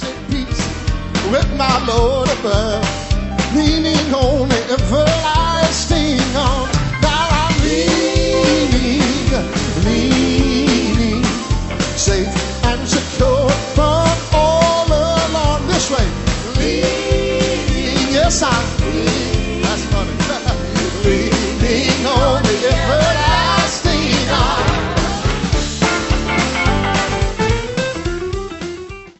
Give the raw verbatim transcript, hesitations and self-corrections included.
perfect peace with my Lord above, leaning on the everlasting arm.